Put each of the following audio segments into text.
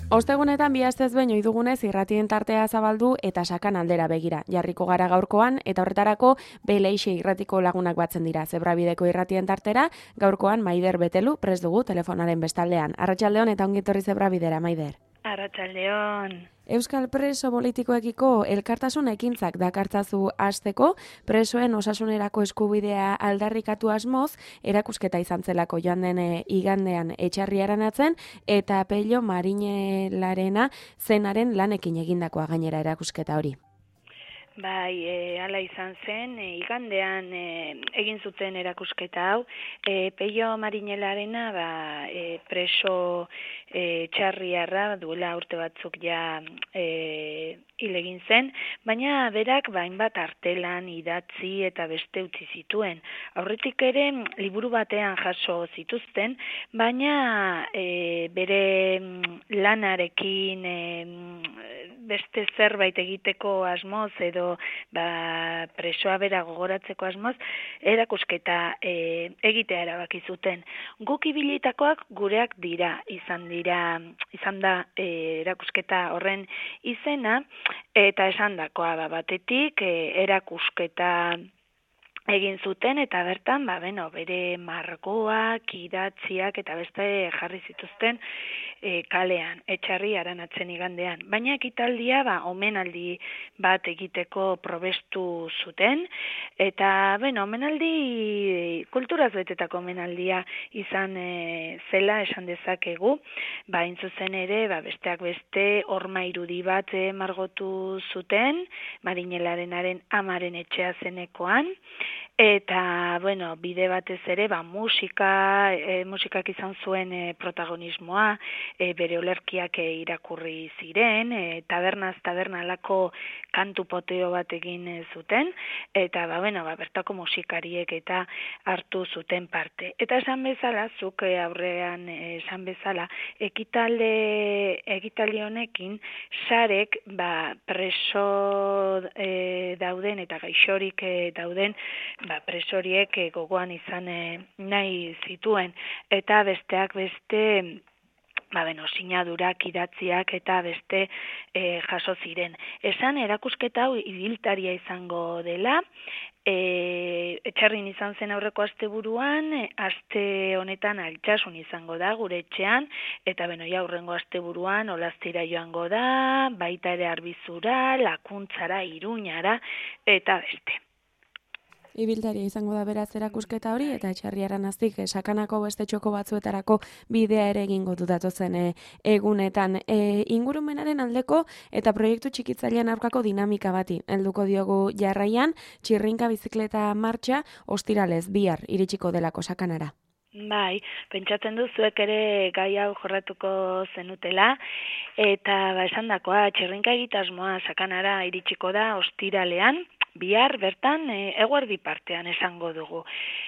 Ostegunetan bi astez behin ohi dugunez irratien tartea zabaldu eta sakan aldera begira. Jarriko gara gaurkoan eta horretarako Beleixe irratiko lagunak batzen dira. Zebrabideko irratien tartera gaurkoan Maider Betelu prest dugu telefonaren bestaldean. Arratsaldeon eta ongi etorri Zebrabidera, Maider. Arratsaldeon. Euskal preso politikoekiko elkartasun ekintzak dakartzazu hasteko, presoen osasunerako eskubidea aldarrikatu asmoz, erakusketa izan zelako joan den igandean Etxarriaranatzen, eta Pello Mariñelarena zenaren lanekin egindakoa gainera erakusketa hori. Bai, hala izan zen, igandean egin zuten erakusketa hau, Pello Mariñelarena preso txarriarra duela urte batzuk ja hil egin zen, baina berak hainbat artelan idatzi eta beste utzi zituen. Aurretik ere liburu batean jaso zituzten, baina bere lanarekin beste zerbait egiteko asmoz edo presoa bera gogoratzeko asmoz erakusketa egitea erabaki zuten. Guk ibilitakoak gureak dira, izan da erakusketa horren izena, eta esandakoa batetik erakusketa egin zuten eta bertan bere margoak, idatziak eta beste jarri zituzten kalean, Etxarriaranatzen igandean. Baina ekitaldia omenaldi bat egiteko probestu zuten eta omenaldi kulturaz betetako omenaldia izan zela esan dezakegu. Hain zuzen ere besteak beste horma irudi bat margotu zuten Mariñelarenaren amaren etxea zenekoan. Eta, bide batez ere, musikak izan zuen protagonismoa, bere olerkiak irakurri ziren, tabernaz taberna alako kantu poteo bat egin zuten, eta, bertako musikariek eta hartu zuten parte. Eta esan bezala, zuk aurrean esan bezala, ekitaldi honekin, sarek, preso dauden eta gaixorik dauden, presoriek gogoan izan nahi zituen, eta besteak beste sinadurak, idatziak eta beste jaso ziren. Esan erakusketa hau ibiltaria izango dela, Etxarrin izan zen aurreko asteburuan, aste honetan Altsasun izango da gure etxean, eta aurrengo asteburuan Olaztira joango da, baita ere Arbizura, Lakuntzara, Iruñara eta beste. Ibiltaria izango da beraz erakusketa hori, eta Etxarriaranaztik sakanako beste txoko batzuetarako bidea ere egingo du datozen egunetan. Ingurumenaren aldeko eta proiektu txikitzailean aurkako dinamika bati helduko diogu jarraian, txirrinka bizikleta martxa ostiralez bihar iritsiko delako sakanara. Bai, pentsatzen du zuek ere gai hau jorratuko zenutela, eta esandakoa txirrinka egitasmoa sakanara iritsiko da ostiralean, bihar bertan eguerdi partean esango dugu.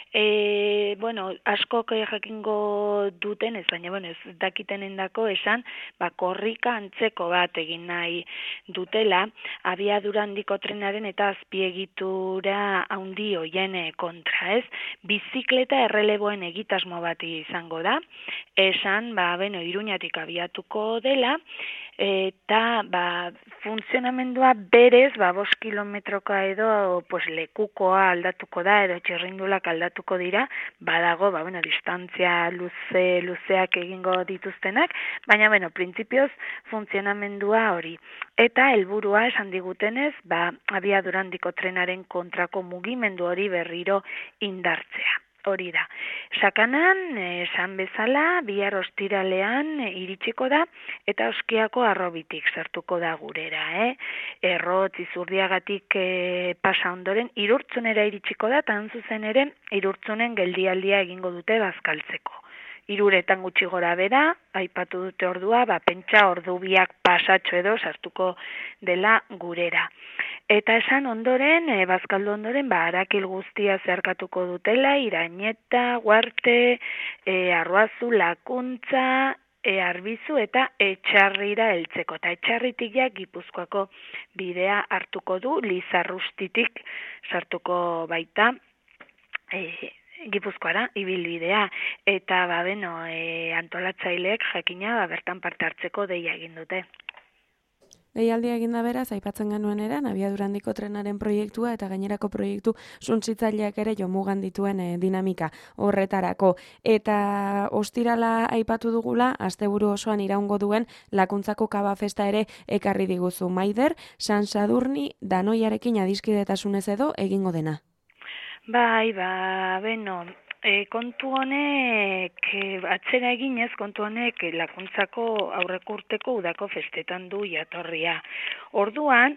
Askok jakingo dutenez, baina ez dakitenendako esan, korrika antzeko bat egin nahi dutela, abiadura handiko trenaren eta azpiegitura handi hoien kontra, ez? Bizikleta erreleboen egitasmo bat izango da, esan, Iruñatik abiatuko dela, eta funtzionamendua berez 5 kilometroka edo lekukoa aldatuko da edo txirrindulak aldatuko dira, badago distantzia luzeak egingo dituztenak, baina printzipioz funtzionamendua hori. Eta helburua esan digutenez, abiadura handiko trenaren kontrako mugimendu hori berriro indartzea. Hori da. Sakanan, esan bezala, bihar ostiralean iritsiko da, eta Oskiako Arrobitik sartuko da gurera. Errotz, Izurdiagatik pasa ondoren, Irurtzunera iritsiko da, eta zuzen ere, Irurtzunen geldialdia egingo dute bazkaltzeko. 3 gutxi gora bera, aipatu dute ordua, pentsa ordu biak pasatxo edo sartuko dela gurera. Eta esan ondoren, bazkaldu ondoren, Arakil guztia zeharkatuko dutela, Irañeta, Guarte, Arruazu, Lakuntza, Arbizu eta Etxarrira heltzeko. Eta Etxarritik Gipuzkoako bidea hartuko du, Lizarrustitik sartuko baita Gipuzkoara ibilbidea eta antolatzaileek jakina bertan parte hartzeko deia egin dute. Deialdia eginda beraz, aipatzen genuen eran, abiadura handiko trenaren proiektua eta gainerako proiektu suntsitzaileak ere jomugan dituen dinamika horretarako. Eta ostirala aipatu dugula, asteburu osoan iraungo duen Lakuntzako Kaba Festa ere ekarri diguzu. Maider, San Sadurni danoiarekin adiskidetasunez edo egingo dena? Bai, kontu honek, atzera eginez, kontu honek Lakuntzako aurreko urteko udako festetan du jatorria. Orduan,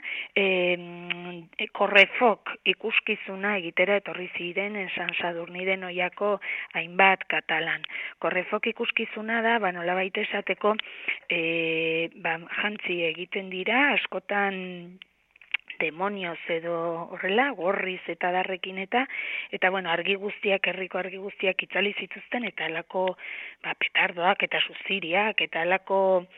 Korrefok ikuskizuna egitera etorri ziren San Sadurni denoiako hainbat katalan. Korrefok ikuskizuna da, nolabait esateko, jantzi egiten dira, askotan demonioz edo horrela, gorriz eta darrekin eta argi guztiak, herriko argi guztiak itzali zituzten eta alako petardoak eta suziriak eta alako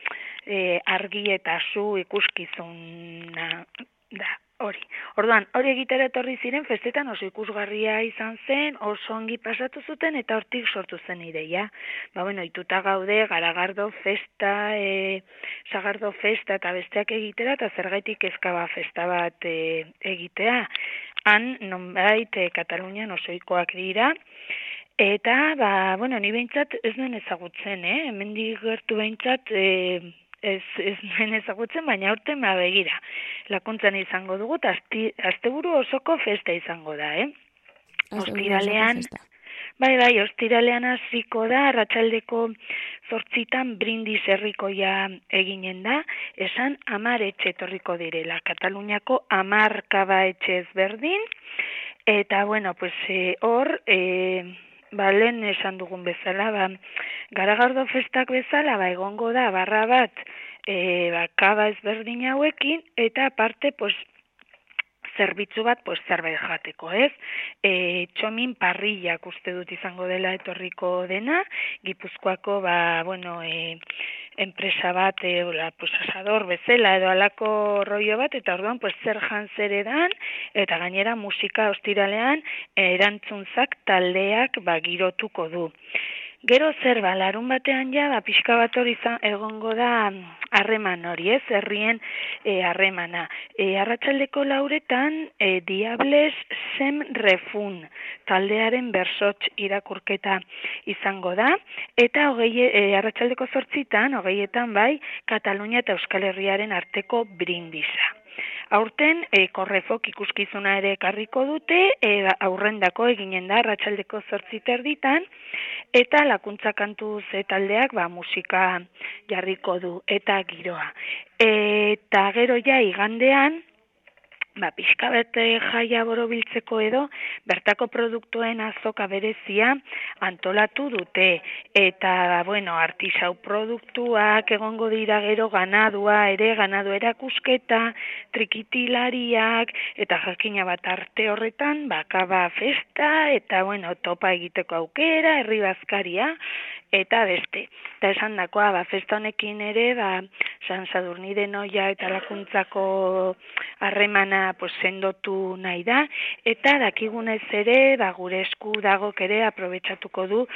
argi eta su ikuskizuna da. Orduan, hori egitera etorri ziren festetan oso ikusgarria izan zen, oso ongi pasatu zuten eta hortik sortu zen ideia. Ituta gaude, Garagardo festa, Sagardo festa eta besteak egitera eta zergaitik Kaba festa bat egitea. Han, nonbait, Katalunian osoikoak dira. Eta, ni behintzat ez nuen ezagutzen, hemendik gertu behintzat, ez nuen ezagutzen, baina aurten begira. Lakuntzan izango dugu, asteburu osoko festa izango da, Ostiralean, ostiralean hasiko da, arratsaldeko 8 brindis herrikoia eginen da, esan 10 etxe etorriko direla, Kataluniako 10 kaba etxe ezberdin, eta hor, lehen esan dugun bezala, Garagardo festak bezala, egongo da, barra bat, kaba ezberdin hauekin, eta aparte, zerbitzu bat, zerbait jateko, ez? Txomin parrillak uste dut izango dela etorriko dena, Gipuzkoako, enpresa bat, asador bezala edo alako rollo bat, eta orduan, zer zer edan, eta gainera musika ostiralean erantzuntzak taldeak girotuko du. Gero zer larun batean pixka bat hori egongo da harreman hori, herrien harremana. Arratsaldeko 4 Diables Sem Refun taldearen bersots irakurketa izango da, eta arratsaldeko 8 20 Katalunia eta Euskal Herriaren arteko brindisa. Aurten, Korrefok ikuskizuna ere ekarriko dute, aurrendako eginen da arratsaldeko 8 eta Lakuntza Kantuz taldeak musika jarriko du eta giroa. Eta gero igandean, pixka bete jaia borobiltzeko edo, bertako produktuen azoka berezia antolatu dute. Eta, artisau produktuak egongo dira gero ganadua ere, ganadu erakusketa, trikitilariak, eta jakina bat arte horretan, Kaba festa, eta, topa egiteko aukera, herri bazkaria, eta beste. Eta esan dakoa, festa honekin ere, San Sadurni denoia eta Lakuntzako harremana sendotu nahi da, eta dakigunez ere, gure esku dagok ere aprobetxatuko du,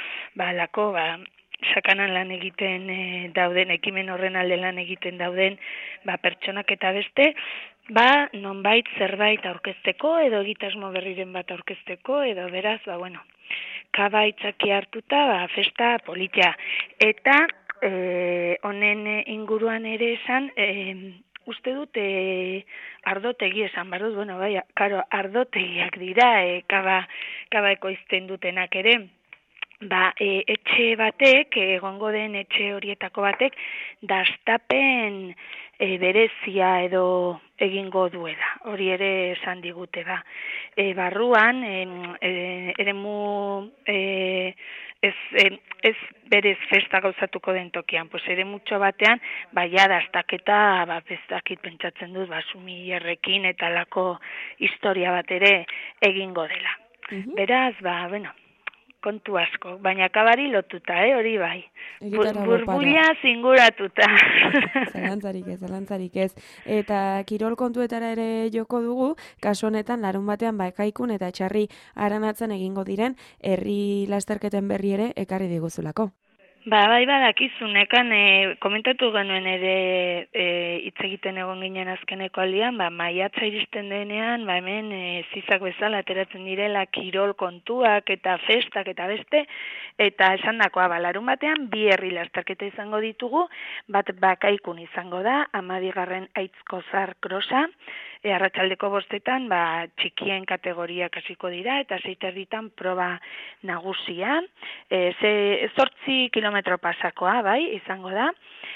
sakanan lan egiten dauden, ekimen horren alde lan egiten dauden, pertsonak eta beste, nonbait zerbait aurkezteko, edo egitasmo berriren bat aurkezteko, edo beraz, Kaba itzaki hartuta, festa politia. Eta honen inguruan ere esan, uste dut ardotegi esan barut, ardotegiak dira, kaba ekoizten dutenak ere. Etxe batek, egongo den etxe horietako batek, dastapen berezia edo egingo duela. Hori ere esan digute barruan, eremu ez berez festa gauzatuko den tokian, ere mutxo batean, dastaketa, bestakit pentsatzen dut, sumillerrekin eta lako historia bat ere egingo dela. Beraz, kontu asko, baina kabari lotuta, hori bai. Egitaragoko Burbuila zinguratuta. Zalantzarik ez. Eta kirol kontuetara ere joko dugu, kasu honetan larun batean Bakaikun eta Txarri Aranatzen egingo diren herri lasterketen berri ere ekarri diguzulako. Bai, badakizu, nekan komentatu genuen ere hitz egiten egon ginen azkeneko aldian, maiatza iristen denean, hemen zizak bezala ateratzen direla kirol kontuak eta festak eta beste, eta esan dakoa, larun batean bi herri lasterketa izango ditugu, bat Bakaikun izango da, 12. Aitzkozar krosa, arratsaldeko 5:00 txikien kategoriak hasiko dira eta 6:30 proba nagusia. 8 kilometro pasakoa, bai, izango da.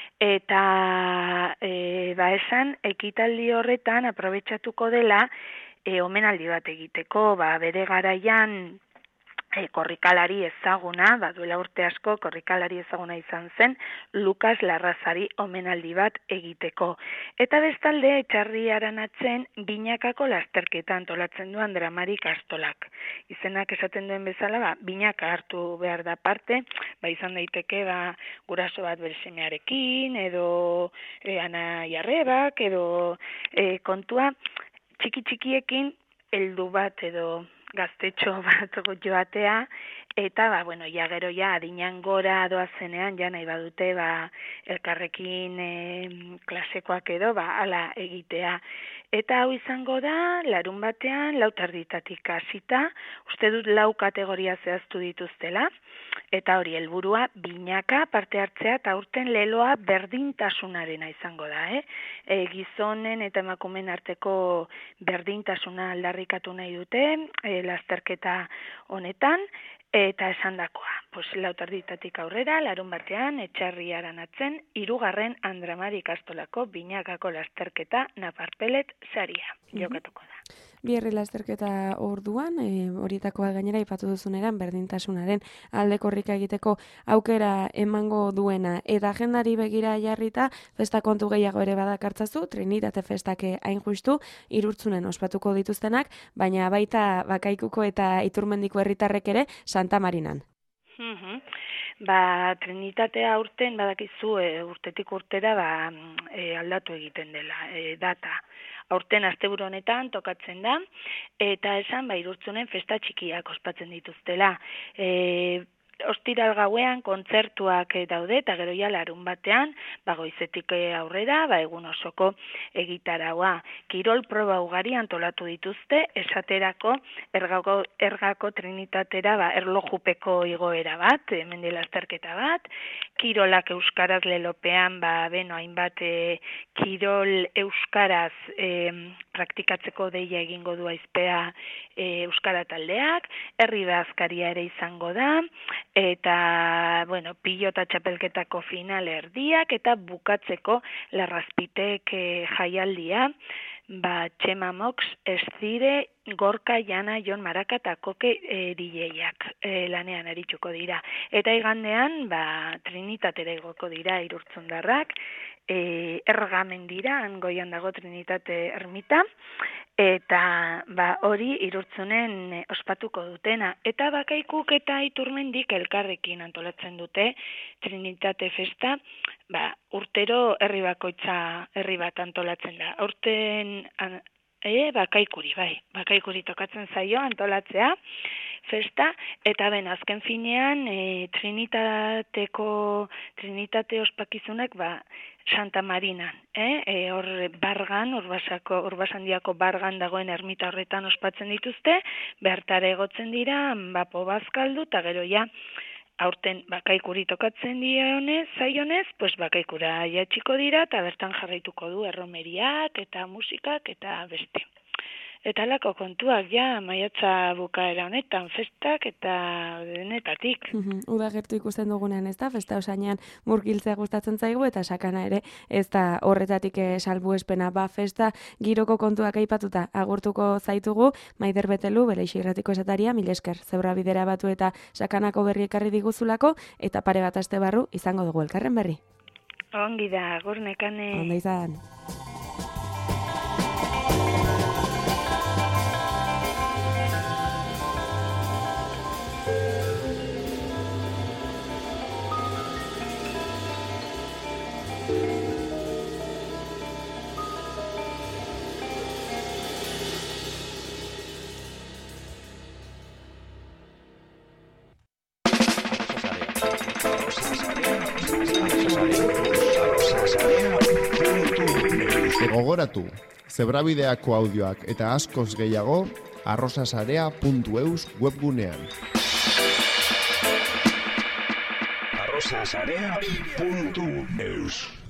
Eta esan ekitaldi horretan aprobetxatuko dela omenaldi bat egiteko, bere garaian korrikalari ezaguna, duela urte asko korrikalari ezaguna izan zen, Lukas Larrazari omenaldi bat egiteko. Eta bestalde, Txarri Aranatzen binakako lasterketa antolatzen du Andra Mari Kastolak. Izenak esaten duen bezala, binaka hartu behar da parte, izan daiteke guraso bat bere semearekin, edo ana jarrebak, edo kontua txiki-txikiekin heldu bat edo gaztetxo bat joatea, eta, gero adinean gora doazenean, nahi badute, elkarrekin klasekoak edo, ala egitea. Eta hau izango da, larun batean, 4:00 hasita, uste dut 4 kategoria zehaztu dituztela, eta hori helburua binaka parte hartzea, eta aurten leloa berdintasunarena izango da, gizonen eta emakumeen arteko berdintasuna aldarrikatu nahi dute, lasterketa honetan, eta esan dakoa, 4:00 aurrera, larun batean, Txarri Aranatzen, 3. Andra Mari Kastolako binakako lasterketa Nafarpelet saria jokatuko da. Bi herri lasterketa orduan, horietakoa gainera ipatu duzuneran berdintasunaren alde korrika egiteko aukera emango duena. Eta agendari begira jarrita, festa kontu gehiago ere badakartzazu, Trinitate festak hain justu, Irurtzunen ospatuko dituztenak, baina baita Bakaikuko eta Iturmendiko herritarrek ere Santa Marinan. Trinitatea aurten badakizu urtetik urtera aldatu egiten dela data. Aurten asteburu honetan tokatzen da, eta esan Irurtzunen festa txikiak ospatzen dituztela. Ostiral gauean kontzertuak daude, eta gero larun batean, goizetik aurrera, egun osoko egitaraua. Kirol proba ugari antolatu dituzte, esaterako Ergako Trinitatera erlojupeko igoera bat, mendi lasterketa bat, kirolak euskaraz lelopean, hainbat kirol euskaraz praktikatzeko deia egingo du aizpea euskara taldeak, herri bazkaria ere izango da, eta, pilota txapelketako final erdiak, eta bukatzeko Larrazpitek jaialdia, Txema Mox, Estire, Gorka, Jana, Jon Maraka eta Koke DJak lanean arituko dira. Eta igandean, Trinitatera igoko dira Irurtzundarrak, Ergamen dira, goian dago Trinitate ermita, eta hori Irurtzunen ospatuko dutena. Eta Bakaikuk eta Iturmendik elkarrekin antolatzen dute Trinitate festa, urtero herri bakoitza herri bat antolatzen da. Aurten Bakaikuri tokatzen zaio antolatzea festa, eta azken finean Trinitate ospakizunak Santa Marinan, hor Bargan, Urbasandiako Bargan dagoen ermita horretan ospatzen dituzte, bertara egotzen dira, Bazkaldu, eta gero aurten Bakaikuri tokatzen zaionez, Bakaikura jatxiko dira, eta bertan jarraituko du erromeriak, eta musikak, eta beste. Eta alako kontuak, maiatza bukaera honetan, festak eta denetatik. Uda gertu ikusten dugunean, ez da, festa osainean murgiltzea gustatzen zaigu, eta sakana ere, ez da horretatik salbuespena, festa giroko kontuak aipatuta agurtuko zaitugu, Maider Betelu, Beleixi Irratiko esataria, mil esker, zeura bidera batu eta sakanako berri ekarri diguzulako, eta pare bat aste barru izango dugu elkarren berri. Ongi da, agur nekane. Ondo izan. Gogoratu, Zebrabideako audioak eta askoz gehiago arrosasarea.eus webgunean. arrosasarea.eus